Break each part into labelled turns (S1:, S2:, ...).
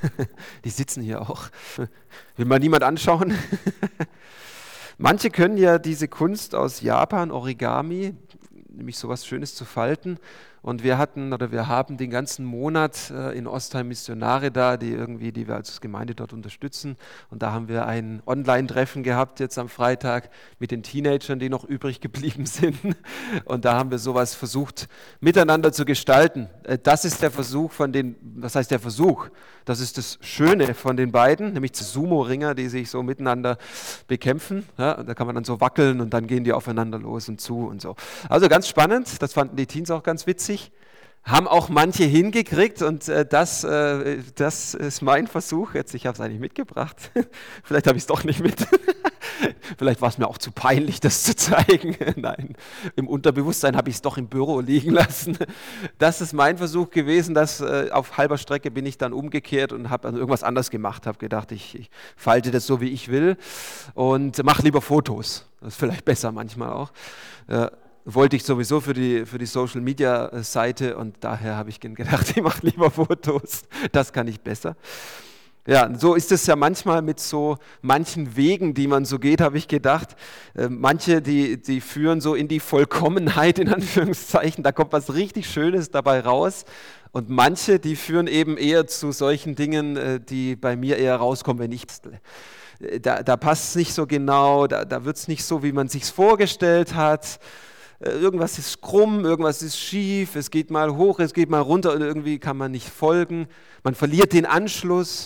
S1: Die sitzen hier auch. Will mal niemand anschauen? Manche können ja diese Kunst aus Japan, Origami, nämlich sowas Schönes zu falten. Und wir haben den ganzen Monat in Ostheim Missionare da, die wir als Gemeinde dort unterstützen. Und da haben wir ein Online-Treffen gehabt jetzt am Freitag mit den Teenagern, die noch übrig geblieben sind. Und da haben wir sowas versucht miteinander zu gestalten. Das ist der Versuch was heißt der Versuch? Das ist das Schöne von den beiden, nämlich die Sumo-Ringer, die sich so miteinander bekämpfen. Ja, da kann man dann so wackeln und dann gehen die aufeinander los und zu und so. Also ganz spannend, das fanden die Teens auch ganz witzig. Haben auch manche hingekriegt und das ist mein Versuch. Jetzt, ich habe es eigentlich mitgebracht. Vielleicht habe ich es doch nicht mit. Vielleicht war es mir auch zu peinlich, das zu zeigen. Nein, im Unterbewusstsein habe ich es doch im Büro liegen lassen. Das ist mein Versuch gewesen, auf halber Strecke bin ich dann umgekehrt und habe dann irgendwas anderes gemacht. Habe gedacht, ich falte das so, wie ich will und mache lieber Fotos. Das ist vielleicht besser manchmal auch. Wollte ich sowieso für die Social-Media-Seite und daher habe ich gedacht, ich mache lieber Fotos. Das kann ich besser. Ja, so ist es ja manchmal mit so manchen Wegen, die man so geht, habe ich gedacht. Manche, die führen so in die Vollkommenheit, in Anführungszeichen. Da kommt was richtig Schönes dabei raus. Und manche, die führen eben eher zu solchen Dingen, die bei mir eher rauskommen, wenn ich bastle. Da passt es nicht so genau, da wird es nicht so, wie man es sich vorgestellt hat. Irgendwas ist krumm, irgendwas ist schief, es geht mal hoch, es geht mal runter und irgendwie kann man nicht folgen. Man verliert den Anschluss.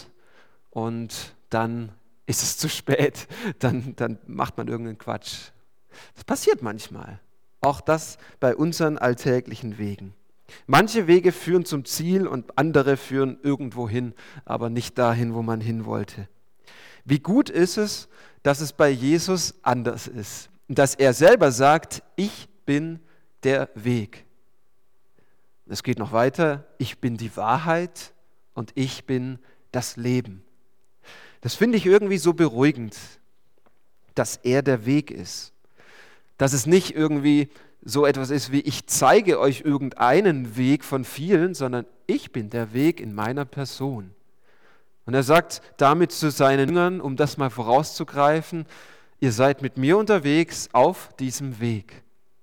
S1: Und dann ist es zu spät, dann macht man irgendeinen Quatsch. Das passiert manchmal. Auch das bei unseren alltäglichen Wegen. Manche Wege führen zum Ziel und andere führen irgendwo hin, aber nicht dahin, wo man hin wollte. Wie gut ist es, dass es bei Jesus anders ist. Und dass er selber sagt, ich bin der Weg. Es geht noch weiter, ich bin die Wahrheit und ich bin das Leben. Das finde ich irgendwie so beruhigend, dass er der Weg ist. Dass es nicht irgendwie so etwas ist wie, ich zeige euch irgendeinen Weg von vielen, sondern ich bin der Weg in meiner Person. Und er sagt damit zu seinen Jüngern, um das mal vorauszugreifen, ihr seid mit mir unterwegs auf diesem Weg.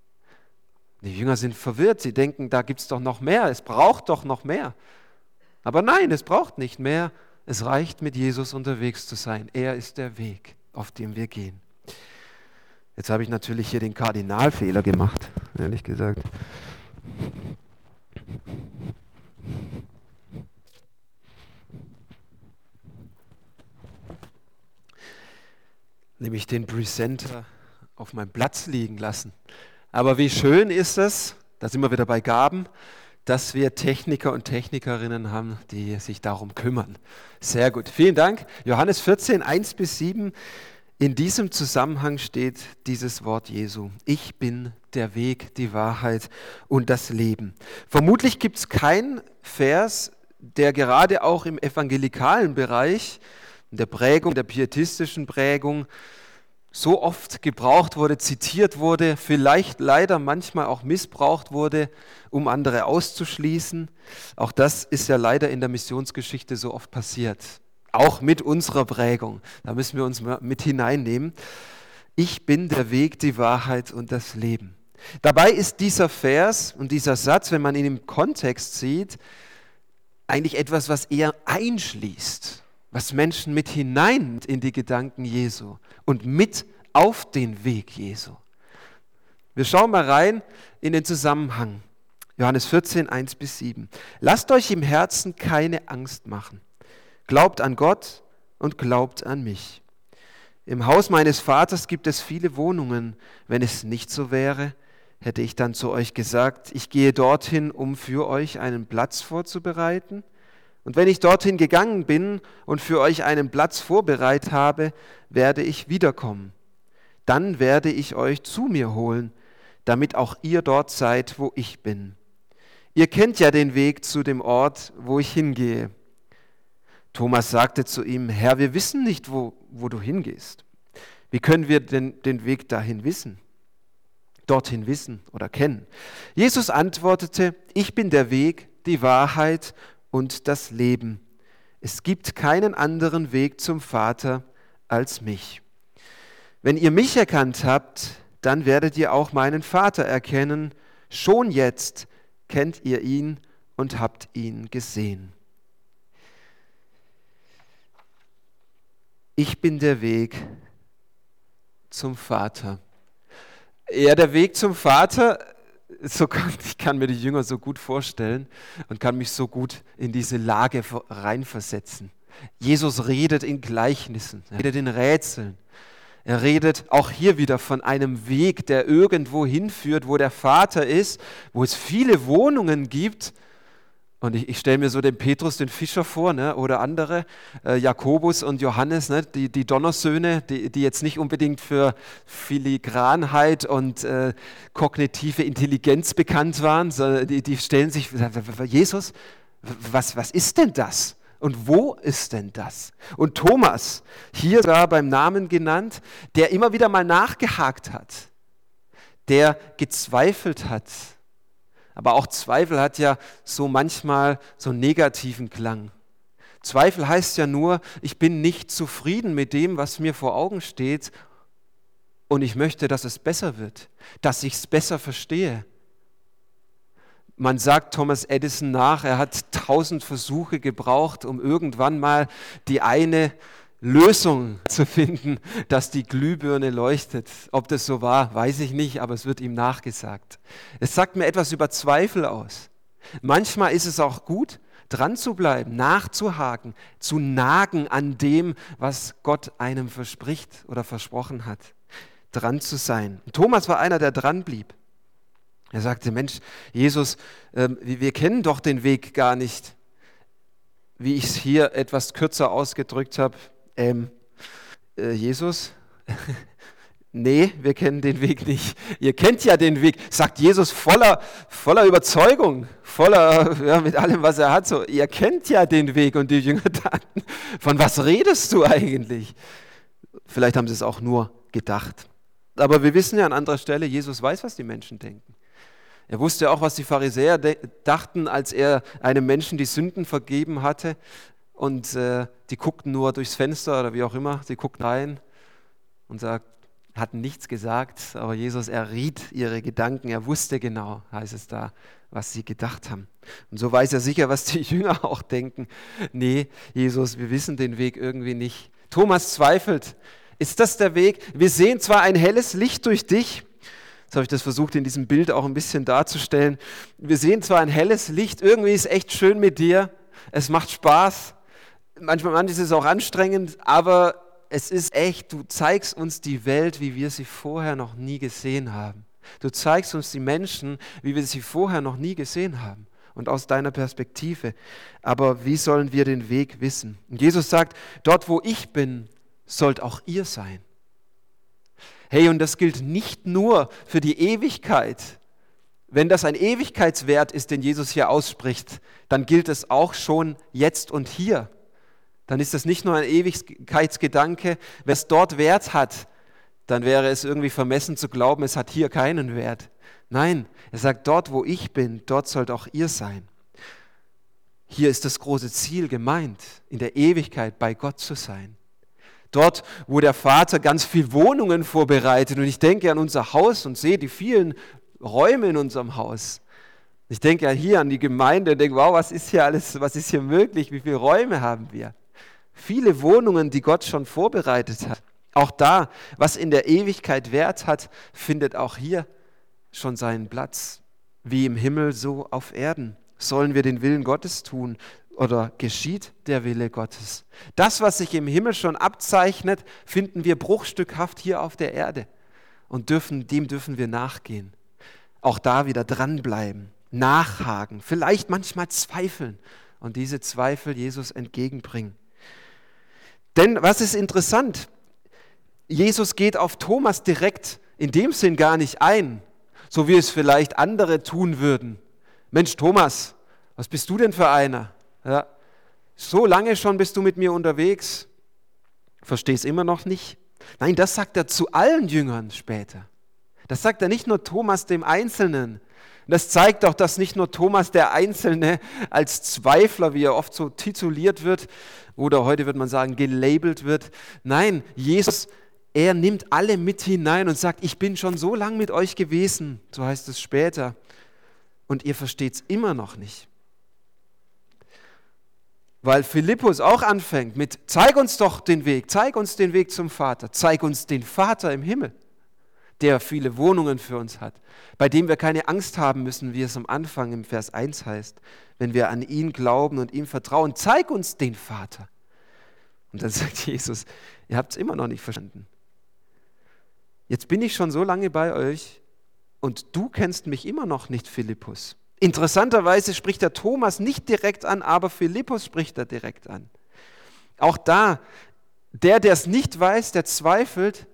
S1: Die Jünger sind verwirrt, sie denken, da gibt es doch noch mehr, es braucht doch noch mehr. Aber nein, es braucht nicht mehr. Es reicht, mit Jesus unterwegs zu sein. Er ist der Weg, auf dem wir gehen. Jetzt habe ich natürlich hier den Kardinalfehler gemacht, ehrlich gesagt. Nämlich den Presenter auf meinem Platz liegen lassen. Aber wie schön ist es, da sind wir wieder bei Gaben, dass wir Techniker und Technikerinnen haben, die sich darum kümmern. Sehr gut, vielen Dank. Johannes 14, 1-7, in diesem Zusammenhang steht dieses Wort Jesu. Ich bin der Weg, die Wahrheit und das Leben. Vermutlich gibt es keinen Vers, der gerade auch im evangelikalen Bereich, in der Prägung, der pietistischen Prägung, so oft gebraucht wurde, zitiert wurde, vielleicht leider manchmal auch missbraucht wurde, um andere auszuschließen. Auch das ist ja leider in der Missionsgeschichte so oft passiert. Auch mit unserer Prägung. Da müssen wir uns mit hineinnehmen. Ich bin der Weg, die Wahrheit und das Leben. Dabei ist dieser Vers und dieser Satz, wenn man ihn im Kontext sieht, eigentlich etwas, was eher einschließt, was Menschen mit hinein in die Gedanken Jesu und mit auf den Weg Jesu. Wir schauen mal rein in den Zusammenhang. Johannes 14, 1-7. Lasst euch im Herzen keine Angst machen. Glaubt an Gott und glaubt an mich. Im Haus meines Vaters gibt es viele Wohnungen. Wenn es nicht so wäre, hätte ich dann zu euch gesagt, ich gehe dorthin, um für euch einen Platz vorzubereiten. Und wenn ich dorthin gegangen bin und für euch einen Platz vorbereitet habe, werde ich wiederkommen. Dann werde ich euch zu mir holen, damit auch ihr dort seid, wo ich bin. Ihr kennt ja den Weg zu dem Ort, wo ich hingehe. Thomas sagte zu ihm, Herr, wir wissen nicht, wo du hingehst. Wie können wir denn den Weg dahin wissen? Dorthin wissen oder kennen? Jesus antwortete, ich bin der Weg, die Wahrheit und das Leben. Es gibt keinen anderen Weg zum Vater als mich. Wenn ihr mich erkannt habt, dann werdet ihr auch meinen Vater erkennen. Schon jetzt kennt ihr ihn und habt ihn gesehen. Ich bin der Weg zum Vater. Ja, der Weg zum Vater, ich kann mir die Jünger so gut vorstellen und kann mich so gut in diese Lage reinversetzen. Jesus redet in Gleichnissen, er redet in Rätseln. Er redet auch hier wieder von einem Weg, der irgendwo hinführt, wo der Vater ist, wo es viele Wohnungen gibt. Und ich stelle mir so den Petrus, den Fischer vor, ne, oder andere, Jakobus und Johannes, ne, die Donnersöhne, die jetzt nicht unbedingt für Filigranheit und kognitive Intelligenz bekannt waren, sondern die stellen sich, Jesus, was ist denn das? Und wo ist denn das? Und Thomas, hier sogar beim Namen genannt, der immer wieder mal nachgehakt hat, der gezweifelt hat. Aber auch Zweifel hat ja so manchmal so einen negativen Klang. Zweifel heißt ja nur, ich bin nicht zufrieden mit dem, was mir vor Augen steht und ich möchte, dass es besser wird, dass ich es besser verstehe. Man sagt Thomas Edison nach, er hat 1000 Versuche gebraucht, um irgendwann mal die eine Lösung zu finden, dass die Glühbirne leuchtet. Ob das so war, weiß ich nicht, aber es wird ihm nachgesagt. Es sagt mir etwas über Zweifel aus. Manchmal ist es auch gut, dran zu bleiben, nachzuhaken, zu nagen an dem, was Gott einem verspricht oder versprochen hat. Dran zu sein. Thomas war einer, der dran blieb. Er sagte, Mensch, Jesus, wir kennen doch den Weg gar nicht. Wie ich es hier etwas kürzer ausgedrückt habe, Jesus, nee, wir kennen den Weg nicht. Ihr kennt ja den Weg, sagt Jesus voller Überzeugung, mit allem, was er hat. So, ihr kennt ja den Weg. Und die Jünger dachten, von was redest du eigentlich? Vielleicht haben sie es auch nur gedacht. Aber wir wissen ja an anderer Stelle, Jesus weiß, was die Menschen denken. Er wusste auch, was die Pharisäer dachten, als er einem Menschen die Sünden vergeben hatte. Und die guckten nur durchs Fenster oder wie auch immer, sie guckten rein und hatten nichts gesagt. Aber Jesus erriet ihre Gedanken, er wusste genau, heißt es da, was sie gedacht haben. Und so weiß er sicher, was die Jünger auch denken. Nee, Jesus, wir wissen den Weg irgendwie nicht. Thomas zweifelt. Ist das der Weg? Wir sehen zwar ein helles Licht durch dich. Jetzt habe ich das versucht, in diesem Bild auch ein bisschen darzustellen. Wir sehen zwar ein helles Licht, irgendwie ist es echt schön mit dir, es macht Spaß, manchmal ist es auch anstrengend, aber es ist echt, du zeigst uns die Welt, wie wir sie vorher noch nie gesehen haben. Du zeigst uns die Menschen, wie wir sie vorher noch nie gesehen haben und aus deiner Perspektive. Aber wie sollen wir den Weg wissen? Und Jesus sagt, dort wo ich bin, sollt auch ihr sein. Hey, und das gilt nicht nur für die Ewigkeit. Wenn das ein Ewigkeitswert ist, den Jesus hier ausspricht, dann gilt es auch schon jetzt und hier. Dann ist das nicht nur ein Ewigkeitsgedanke. Wenn es dort Wert hat, dann wäre es irgendwie vermessen zu glauben, es hat hier keinen Wert. Nein, er sagt, dort wo ich bin, dort sollt auch ihr sein. Hier ist das große Ziel gemeint, in der Ewigkeit bei Gott zu sein. Dort, wo der Vater ganz viele Wohnungen vorbereitet. Und ich denke an unser Haus und sehe die vielen Räume in unserem Haus. Ich denke hier an die Gemeinde und denke, wow, was ist hier alles, was ist hier möglich? Wie viele Räume haben wir? Viele Wohnungen, die Gott schon vorbereitet hat. Auch da, was in der Ewigkeit Wert hat, findet auch hier schon seinen Platz. Wie im Himmel, so auf Erden. Sollen wir den Willen Gottes tun? Oder geschieht der Wille Gottes? Das, was sich im Himmel schon abzeichnet, finden wir bruchstückhaft hier auf der Erde und dem dürfen wir nachgehen. Auch da wieder dranbleiben, nachhaken, vielleicht manchmal zweifeln und diese Zweifel Jesus entgegenbringen. Denn was ist interessant? Jesus geht auf Thomas direkt in dem Sinn gar nicht ein, so wie es vielleicht andere tun würden. Mensch, Thomas, was bist du denn für einer? Ja, so lange schon bist du mit mir unterwegs, verstehst immer noch nicht. Nein, das sagt er zu allen Jüngern später. Das sagt er nicht nur Thomas dem Einzelnen, Und das zeigt doch, dass nicht nur Thomas der Einzelne als Zweifler, wie er oft so tituliert wird, oder heute würde man sagen, gelabelt wird. Nein, Jesus, er nimmt alle mit hinein und sagt, ich bin schon so lang mit euch gewesen, so heißt es später, und ihr versteht es immer noch nicht. Weil Philippus auch anfängt mit, zeig uns doch den Weg zum Vater, zeig uns den Vater im Himmel, der viele Wohnungen für uns hat, bei dem wir keine Angst haben müssen, wie es am Anfang im Vers 1 heißt, wenn wir an ihn glauben und ihm vertrauen, zeig uns den Vater. Und dann sagt Jesus, ihr habt es immer noch nicht verstanden. Jetzt bin ich schon so lange bei euch und du kennst mich immer noch nicht, Philippus. Interessanterweise spricht der Thomas nicht direkt an, aber Philippus spricht er direkt an. Auch da, der es nicht weiß, der zweifelt,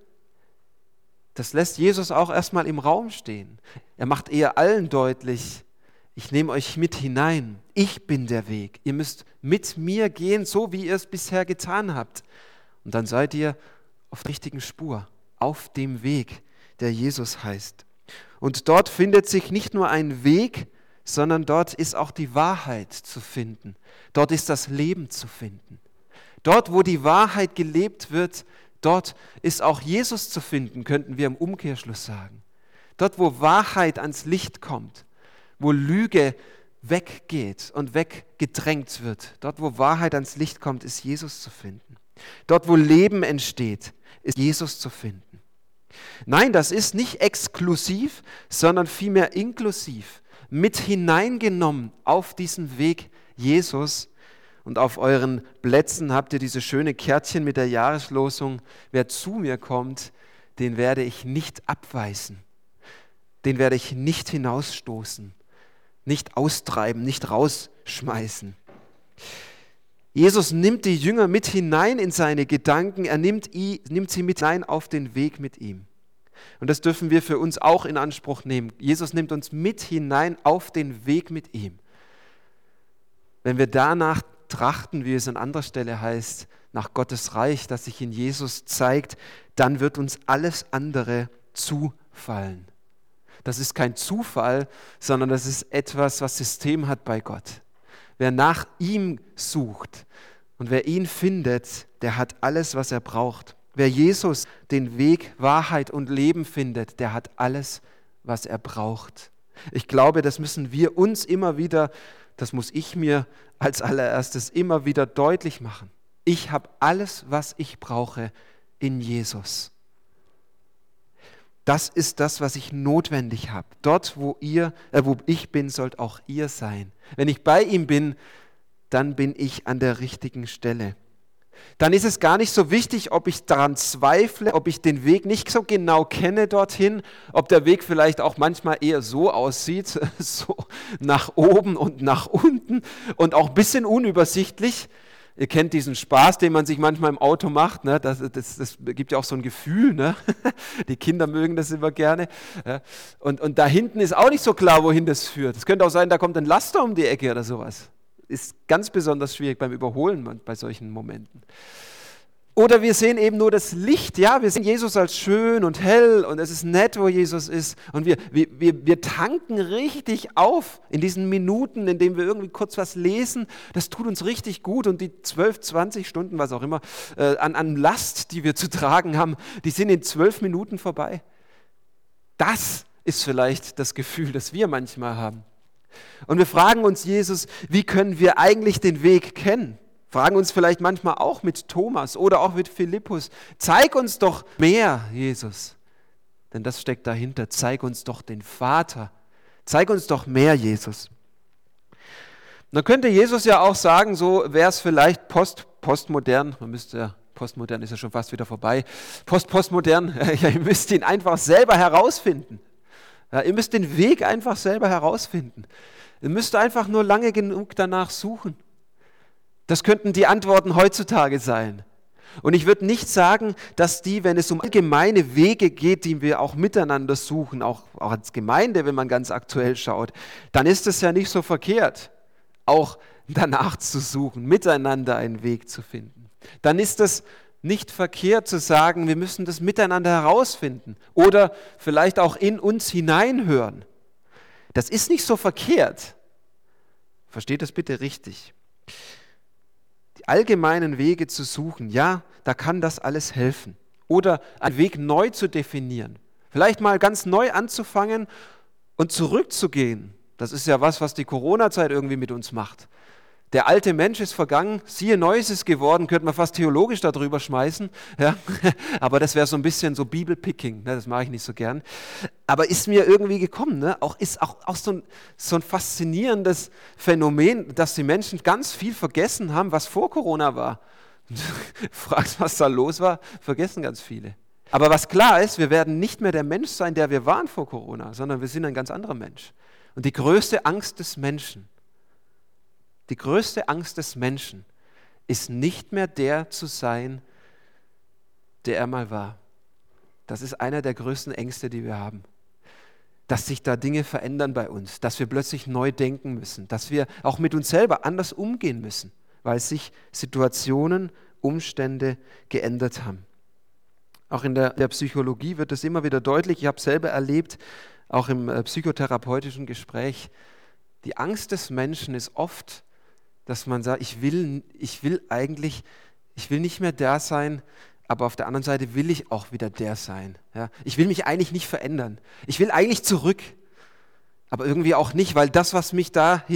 S1: das lässt Jesus auch erstmal im Raum stehen. Er macht eher allen deutlich, ich nehme euch mit hinein, ich bin der Weg. Ihr müsst mit mir gehen, so wie ihr es bisher getan habt. Und dann seid ihr auf der richtigen Spur, auf dem Weg, der Jesus heißt. Und dort findet sich nicht nur ein Weg, sondern dort ist auch die Wahrheit zu finden. Dort ist das Leben zu finden. Dort, wo die Wahrheit gelebt wird, dort ist auch Jesus zu finden, könnten wir im Umkehrschluss sagen. Dort, wo Wahrheit ans Licht kommt, wo Lüge weggeht und weggedrängt wird, dort, wo Wahrheit ans Licht kommt, ist Jesus zu finden. Dort, wo Leben entsteht, ist Jesus zu finden. Nein, das ist nicht exklusiv, sondern vielmehr inklusiv, mit hineingenommen auf diesen Weg Jesus. Und auf euren Plätzen habt ihr diese schöne Kärtchen mit der Jahreslosung, wer zu mir kommt, den werde ich nicht abweisen, den werde ich nicht hinausstoßen, nicht austreiben, nicht rausschmeißen. Jesus nimmt die Jünger mit hinein in seine Gedanken, er nimmt sie mit hinein auf den Weg mit ihm. Und das dürfen wir für uns auch in Anspruch nehmen. Jesus nimmt uns mit hinein auf den Weg mit ihm. Wenn wir danach trachten, wie es an anderer Stelle heißt, nach Gottes Reich, das sich in Jesus zeigt, dann wird uns alles andere zufallen. Das ist kein Zufall, sondern das ist etwas, was System hat bei Gott. Wer nach ihm sucht und wer ihn findet, der hat alles, was er braucht. Wer Jesus, den Weg, Wahrheit und Leben findet, der hat alles, was er braucht. Ich glaube, das müssen wir uns immer wieder, das muss ich mir als allererstes immer wieder deutlich machen. Ich habe alles, was ich brauche in Jesus. Das ist das, was ich notwendig habe. Dort, wo ich bin, sollt auch ihr sein. Wenn ich bei ihm bin, dann bin ich an der richtigen Stelle. Dann ist es gar nicht so wichtig, ob ich daran zweifle, ob ich den Weg nicht so genau kenne dorthin, ob der Weg vielleicht auch manchmal eher so aussieht, so nach oben und nach unten und auch ein bisschen unübersichtlich. Ihr kennt diesen Spaß, den man sich manchmal im Auto macht, ne? Das gibt ja auch so ein Gefühl, ne? Die Kinder mögen das immer gerne. Ja? Und da hinten ist auch nicht so klar, wohin das führt. Es könnte auch sein, da kommt ein Laster um die Ecke oder sowas. Ist ganz besonders schwierig beim Überholen bei solchen Momenten. Oder wir sehen eben nur das Licht, ja, wir sehen Jesus als schön und hell und es ist nett, wo Jesus ist und wir tanken richtig auf in diesen Minuten, in denen wir irgendwie kurz was lesen, das tut uns richtig gut und die 12, 20 Stunden, was auch immer, an Last, die wir zu tragen haben, die sind in 12 Minuten vorbei. Das ist vielleicht das Gefühl, das wir manchmal haben. Und wir fragen uns, Jesus, wie können wir eigentlich den Weg kennen? Fragen uns vielleicht manchmal auch mit Thomas oder auch mit Philippus. Zeig uns doch mehr, Jesus. Denn das steckt dahinter. Zeig uns doch den Vater. Zeig uns doch mehr, Jesus. Und dann könnte Jesus ja auch sagen, so wäre es vielleicht postmodern. Postmodern ist ja schon fast wieder vorbei. Postmodern, ja, ihr müsst ihn einfach selber herausfinden. Ja, ihr müsst den Weg einfach selber herausfinden. Ihr müsst einfach nur lange genug danach suchen. Das könnten die Antworten heutzutage sein. Und ich würde nicht sagen, dass wenn es um allgemeine Wege geht, die wir auch miteinander suchen, auch als Gemeinde, wenn man ganz aktuell schaut, dann ist es ja nicht so verkehrt, auch danach zu suchen, miteinander einen Weg zu finden. Dann ist es nicht verkehrt zu sagen, wir müssen das miteinander herausfinden oder vielleicht auch in uns hineinhören. Das ist nicht so verkehrt. Versteht das bitte richtig. Die allgemeinen Wege zu suchen, ja, da kann das alles helfen. Oder einen Weg neu zu definieren. Vielleicht mal ganz neu anzufangen und zurückzugehen. Das ist ja was die Corona-Zeit irgendwie mit uns macht. Der alte Mensch ist vergangen, siehe Neues ist geworden, könnte man fast theologisch darüber schmeißen. Ja? Aber das wäre so ein bisschen so Bibelpicking, ne? Das mache ich nicht so gern. Aber ist mir irgendwie gekommen, ne? Ist auch so ein faszinierendes Phänomen, dass die Menschen ganz viel vergessen haben, was vor Corona war. Fragst, was da los war, vergessen ganz viele. Aber was klar ist, wir werden nicht mehr der Mensch sein, der wir waren vor Corona, sondern wir sind ein ganz anderer Mensch. Und die größte Angst des Menschen ist nicht mehr der zu sein, der er mal war. Das ist einer der größten Ängste, die wir haben. Dass sich da Dinge verändern bei uns, dass wir plötzlich neu denken müssen, dass wir auch mit uns selber anders umgehen müssen, weil sich Situationen, Umstände geändert haben. Auch in der Psychologie wird das immer wieder deutlich. Ich habe es selber erlebt, auch im psychotherapeutischen Gespräch. Die Angst des Menschen ist oft, dass man sagt, ich will nicht mehr der sein, aber auf der anderen Seite will ich auch wieder der sein. Ja? Ich will mich eigentlich nicht verändern. Ich will eigentlich zurück, aber irgendwie auch nicht, weil das, was ich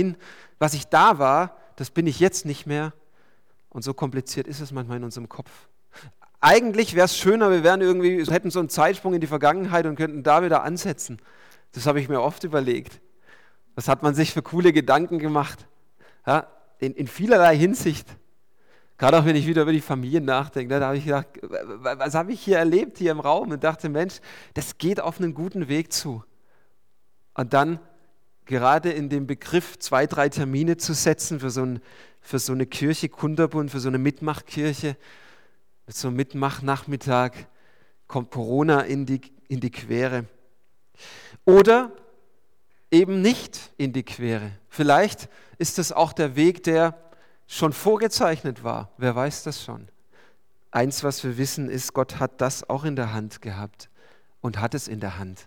S1: da war, das bin ich jetzt nicht mehr. Und so kompliziert ist es manchmal in unserem Kopf. Eigentlich wäre es schöner, wir hätten so einen Zeitsprung in die Vergangenheit und könnten da wieder ansetzen. Das habe ich mir oft überlegt. Was hat man sich für coole Gedanken gemacht? Ja, in vielerlei Hinsicht. Gerade auch wenn ich wieder über die Familie nachdenke, da habe ich gedacht, was habe ich hier erlebt, hier im Raum? Und dachte, Mensch, das geht auf einen guten Weg zu. Und dann gerade in dem Begriff 2, 3 Termine zu setzen für so eine Kirche, Kunterbund, für so eine Mitmachkirche, mit so einem Mitmachnachmittag kommt Corona in die Quere. Oder eben nicht in die Quere. Vielleicht ist es auch der Weg, der schon vorgezeichnet war. Wer weiß das schon? Eins, was wir wissen, ist, Gott hat das auch in der Hand gehabt und hat es in der Hand.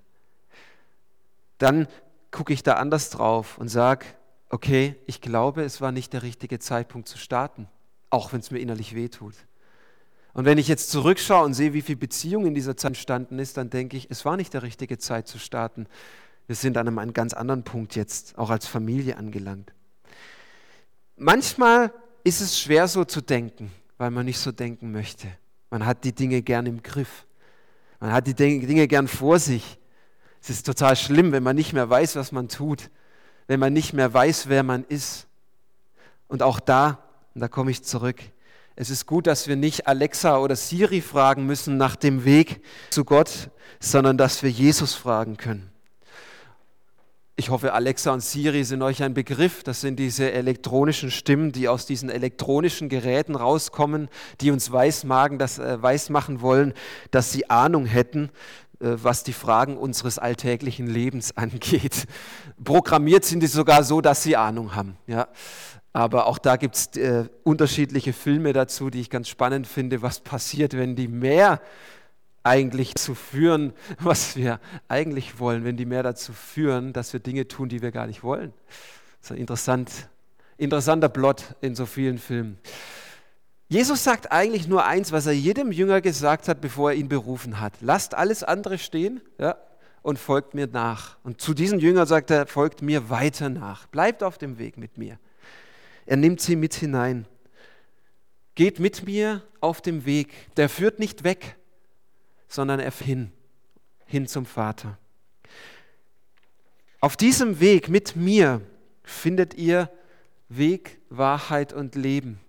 S1: Dann gucke ich da anders drauf und sage, okay, ich glaube, es war nicht der richtige Zeitpunkt zu starten, auch wenn es mir innerlich wehtut. Und wenn ich jetzt zurückschaue und sehe, wie viel Beziehung in dieser Zeit entstanden ist, dann denke ich, es war nicht der richtige Zeit zu starten. Wir sind an einem ganz anderen Punkt jetzt, auch als Familie angelangt. Manchmal ist es schwer so zu denken, weil man nicht so denken möchte. Man hat die Dinge gern im Griff. Man hat die Dinge gern vor sich. Es ist total schlimm, wenn man nicht mehr weiß, was man tut, wenn man nicht mehr weiß, wer man ist. Und auch da komme ich zurück, es ist gut, dass wir nicht Alexa oder Siri fragen müssen nach dem Weg zu Gott, sondern dass wir Jesus fragen können. Ich hoffe, Alexa und Siri sind euch ein Begriff. Das sind diese elektronischen Stimmen, die aus diesen elektronischen Geräten rauskommen, die uns weismachen wollen, dass sie Ahnung hätten, was die Fragen unseres alltäglichen Lebens angeht. Programmiert sind die sogar so, dass sie Ahnung haben. Ja. Aber auch da gibt es unterschiedliche Filme dazu, die ich ganz spannend finde, was passiert, wenn die mehr eigentlich zu führen, was wir eigentlich wollen, wenn die mehr dazu führen, dass wir Dinge tun, die wir gar nicht wollen. Das ist ein interessanter Plot in so vielen Filmen. Jesus sagt eigentlich nur eins, was er jedem Jünger gesagt hat, bevor er ihn berufen hat. Lasst alles andere stehen, ja, und folgt mir nach. Und zu diesen Jüngern sagt er, folgt mir weiter nach. Bleibt auf dem Weg mit mir. Er nimmt sie mit hinein. Geht mit mir auf dem Weg. Der führt nicht weg, sondern er hin zum Vater. Auf diesem Weg mit mir findet ihr Weg, Wahrheit und Leben.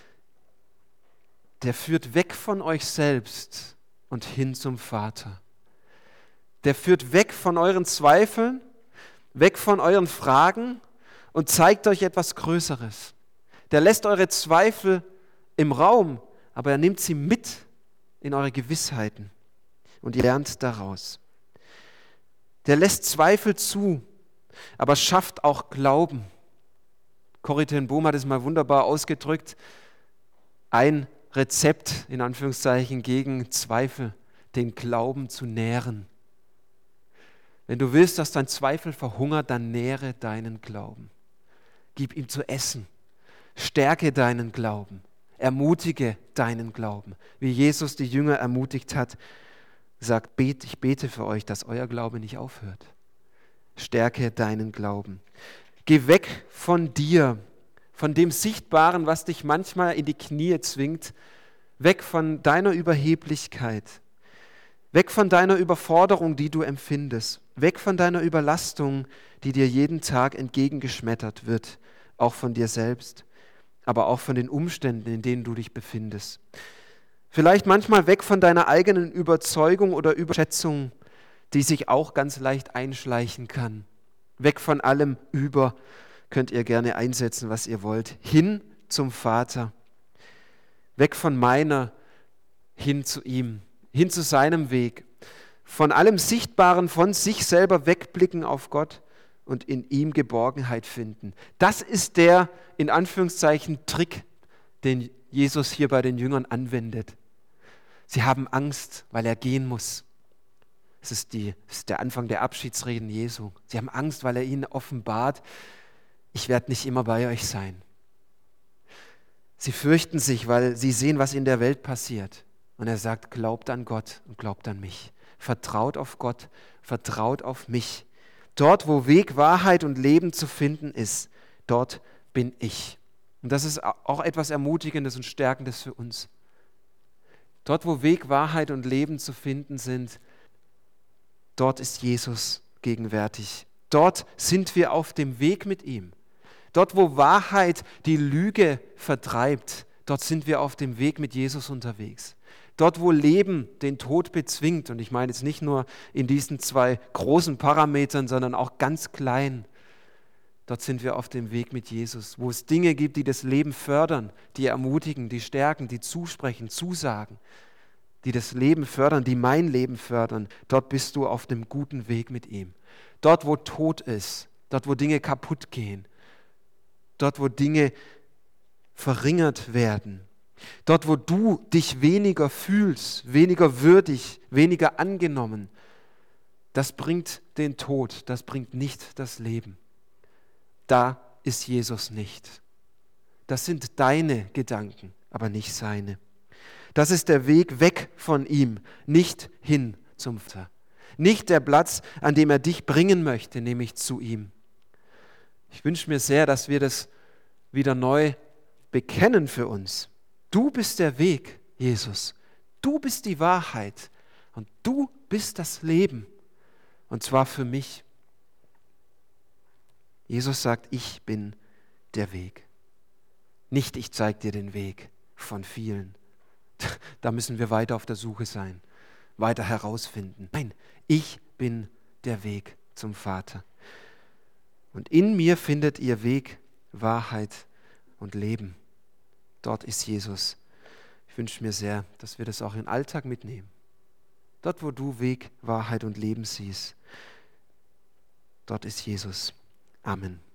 S1: Der führt weg von euch selbst und hin zum Vater. Der führt weg von euren Zweifeln, weg von euren Fragen und zeigt euch etwas Größeres. Der lässt eure Zweifel im Raum, aber er nimmt sie mit in eure Gewissheiten und ihr lernt daraus. Der lässt Zweifel zu, aber schafft auch Glauben. Corrie ten Boom hat es mal wunderbar ausgedrückt. Ein Rezept, in Anführungszeichen, gegen Zweifel, den Glauben zu nähren. Wenn du willst, dass dein Zweifel verhungert, dann nähre deinen Glauben. Gib ihm zu essen. Stärke deinen Glauben. Ermutige deinen Glauben. Wie Jesus die Jünger ermutigt hat, sagt, ich bete für euch, dass euer Glaube nicht aufhört. Stärke deinen Glauben. Geh weg von dir, von dem Sichtbaren, was dich manchmal in die Knie zwingt, weg von deiner Überheblichkeit, weg von deiner Überforderung, die du empfindest, weg von deiner Überlastung, die dir jeden Tag entgegengeschmettert wird, auch von dir selbst, aber auch von den Umständen, in denen du dich befindest. Vielleicht manchmal weg von deiner eigenen Überzeugung oder Überschätzung, die sich auch ganz leicht einschleichen kann. Weg von allem über, könnt ihr gerne einsetzen, was ihr wollt, hin zum Vater. Weg von meiner, hin zu ihm, hin zu seinem Weg. Von allem Sichtbaren, von sich selber wegblicken auf Gott und in ihm Geborgenheit finden. Das ist der, in Anführungszeichen, Trick, den Jesus hier bei den Jüngern anwendet. Sie haben Angst, weil er gehen muss. Das ist der Anfang der Abschiedsreden Jesu. Sie haben Angst, weil er ihnen offenbart, ich werde nicht immer bei euch sein. Sie fürchten sich, weil sie sehen, was in der Welt passiert. Und er sagt, glaubt an Gott und glaubt an mich. Vertraut auf Gott, vertraut auf mich. Dort, wo Weg, Wahrheit und Leben zu finden ist, dort bin ich. Und das ist auch etwas Ermutigendes und Stärkendes für uns. Dort, wo Weg, Wahrheit und Leben zu finden sind, dort ist Jesus gegenwärtig. Dort sind wir auf dem Weg mit ihm. Dort, wo Wahrheit die Lüge vertreibt, dort sind wir auf dem Weg mit Jesus unterwegs. Dort, wo Leben den Tod bezwingt, und ich meine jetzt nicht nur in diesen 2 großen Parametern, sondern auch ganz klein, dort sind wir auf dem Weg mit Jesus. Wo es Dinge gibt, die das Leben fördern, die ermutigen, die stärken, die zusprechen, zusagen, die das Leben fördern, die mein Leben fördern, dort bist du auf dem guten Weg mit ihm. Dort, wo Tod ist, dort, wo Dinge kaputt gehen, dort, wo Dinge verringert werden, dort, wo du dich weniger fühlst, weniger würdig, weniger angenommen, das bringt den Tod, das bringt nicht das Leben. Da ist Jesus nicht. Das sind deine Gedanken, aber nicht seine. Das ist der Weg weg von ihm, nicht hin zum Vater. Nicht der Platz, an dem er dich bringen möchte, nämlich zu ihm. Ich wünsche mir sehr, dass wir das wieder neu bekennen für uns. Du bist der Weg, Jesus. Du bist die Wahrheit und du bist das Leben. Und zwar für mich. Jesus sagt, ich bin der Weg. Nicht, ich zeige dir den Weg von vielen. Da müssen wir weiter auf der Suche sein, weiter herausfinden. Nein, ich bin der Weg zum Vater. Und in mir findet ihr Weg, Wahrheit und Leben. Dort ist Jesus. Ich wünsche mir sehr, dass wir das auch im Alltag mitnehmen. Dort, wo du Weg, Wahrheit und Leben siehst, dort ist Jesus. Amen.